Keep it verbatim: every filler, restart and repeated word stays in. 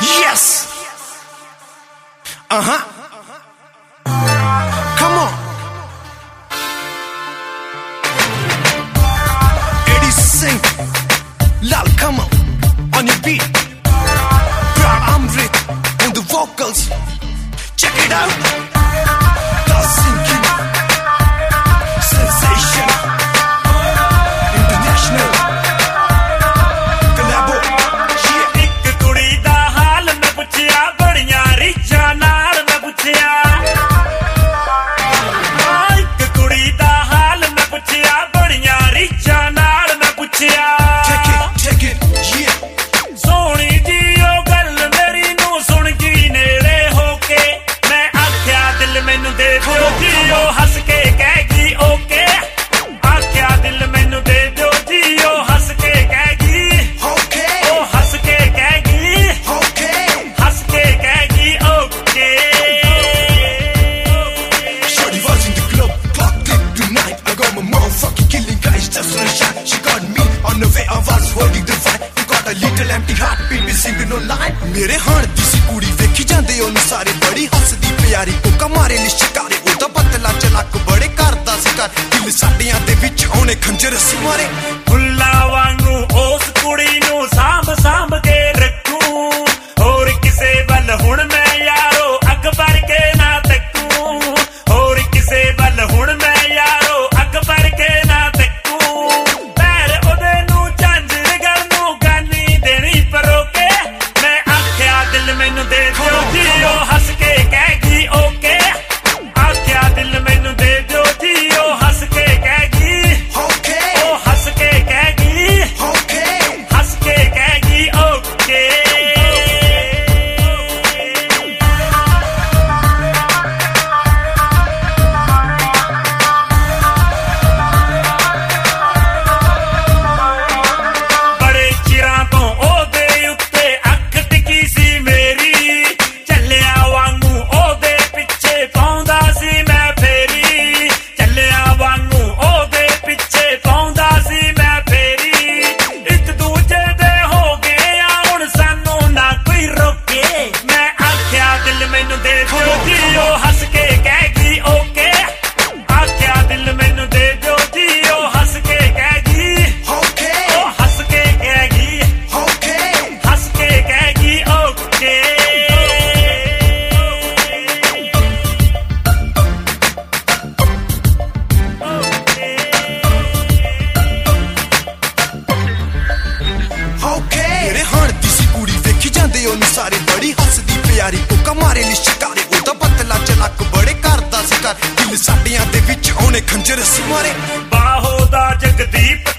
Yes. Uh huh. Come on. Eddie Singh, Lal, come on on your beat. Brad Amrit on the vocals. Check it out. The Sinking Sensation International Collabo. Yeah. एक कुड़ी दा हाल मैं पुछया बड़ियां रीझां नाल मैं पुछया एक कुड़ी दा हाल मैं पुछया बड़ियां रीझां नाल मैं पुछया Take it, take it, yeah. सोहणी जी ओ गल मेरी नू सुन गई नेड़े होके मैं आख्या दिल मैनू दे दो जी ओ हस के कह गई ओके आख्या दिल मैनू दे दो जी ओ हस के कह गई Okay, ओ हस के कह गई okay. हस के कह गई okay Shorty was in the club, fucked it tonight. I got my motherfucking killing guys just on a shot. She got me on the way, I was holding the fight. You got a little empty heart, baby singing no line. ਮੇਰੇ ਹਾਣ ਦੀ ਸੀ ਕੁੜੀ ਵੇਖੀ ਜਾਂਦੇ ਉਹਨੂੰ ਸਾਰੇ ਬੜੀ ਹੱਸਦੀ ਪਿਆਰੀ ਕੋਕਾ ਮਾਰੇ ਨੀ ਸ਼ਿਕਾਰੇ ਉਹਦਾ ਪਤਲਾ ਚਲਕ ਬੜੇ ਕਰਦਾ ਸੀ ਕਰ ਦਿਲ ਸਾਡਿਆਂ ਦੇ ਵਿੱਚ ਉਹਨੇ ਖੰਜਰ ਸੀ ਮਾਰੇ ਫੁੱਲਾਂ ਵਾਂਗੂ ਉਸ ਕੁੜੀ ਨੂੰ ਸਾਂਭ ਸਾਂਭ ਕੇ ਰੱਖੂ ਹੋਰ ਕਿਸੇ ਵੱਲ ਹੁਣ ਮੈਂ ਯਾਰੋ ਅੱਗ ਭਰ ਕੇ ਨਾ ਤੱਕੂ ਹੋਰ ਕਿਸੇ ਵੱਲ ਹੁਣ ਮੈਂ ਯਾਰੋ ਅੱਗ ਭਰ ਕੇ ਨਾ ਤੱਕੂ ਪੈਰ ਉਹਦੇ ਨੂੰ ਝਾਂਜਰ ਗਲ ਨੂੰ ਗਾਨੀ ਦੇਣੀ ਪਰੋਕੇ ਮੈਂ ਆਖਿਆ ਦਿਲ ਮੈਨੂੰ ਦੇ ਦਿਓ ਜੀ ਉਹ ਹੱਸ ਕੇ ਕਹਿ ਗਈ ਓਕੇ ਆਖਿਆ ਦਿਲ ਮੈਨੂੰ ਦੇ ਦਿਓ ਜੀ ਉਹ ਹੱਸ ਕੇ ਕਹਿ ਗਈ Okay, ਉਹ ਹੱਸ ਕੇ ਕਹਿ ਗਈ okay. ਹੱਸ ਕੇ ਕਹਿ ਗਈ ਓਕੇ ਬੜੇ ਚਿਰਾਂ ਤੋਂ ਉਹਦੇ ਉੱਤੇ ਅੱਖ ਟਿਕੀ ਸੀ ਮੇਰੀ ਚੱਲਿਆ ਵਾਂਗੂ ਉਹਦੇ ਪਿੱਛੇ ਪਾਉਂਦਾ ਸੀ ਮੈਂ ਫੇਰੀ ਚੱਲਿਆ ਵਾਂਗੂ ਉਹਦੇ ਪਿੱਛੇ ਪਾਉਂਦਾ ਸੀ ਮੈਂ ਫੇਰੀ ਇੱਕ ਦੂਜੇ ਦੇ ਹੋ ਗਏ ਆ ਹੁਣ ਸਾਨੂੰ ਨਾ ਕੋਈ ਰੋਕੇ ਮੈਂ ਆਖਿਆ ਦਿਲ ਮੈਨੂੰ ਦੇ ਦਿਓ ਜੀ ਉਹ ਹੱਸ ਕੇ ਕਹਿ ਗਈ ਓਕੇ ਆਖਿਆ ਦਿਲ ਮੈਨੂੰ ਦੇ ਦਿਓ ਜੀ ਉਹ ਹੱਸ ਕੇ ਕਹਿ ਗਈ Okay, ਉਹ ਹੱਸ ਕੇ ਕਹਿ ਗਈ okay. ਹੱਸ ਕੇ ਕਹਿ ਗਈ ਓਕੇ Okay. ਮੇਰੇ ਹਾਣ ਦੀ ਸੀ ਕੁੜੀ ਵੇਖੀ ਜਾਂਦੇ ਉਹਨੂੰ ਸਾਰੇ ਬੜੀ ਹੱਸਦੀ ਪਿਆਰੀ ਕੋਕਾ ਮਾਰੇ ਨੀ ਸ਼ਿਕਾਰੇ ਉਹਦਾ ਪਤਲਾ ਚਲਕ ਬੜੇ ਕਰਦਾ ਸੀ ਕਰ ਦਿਲ ਸਾਡਿਆਂ ਦੇ ਵਿੱਚ ਉਹਨੇ ਖੰਜਰ ਸੀ ਮਾਰੇ ਬਾਹੋ ਦਾ ਜਗਦੀਪ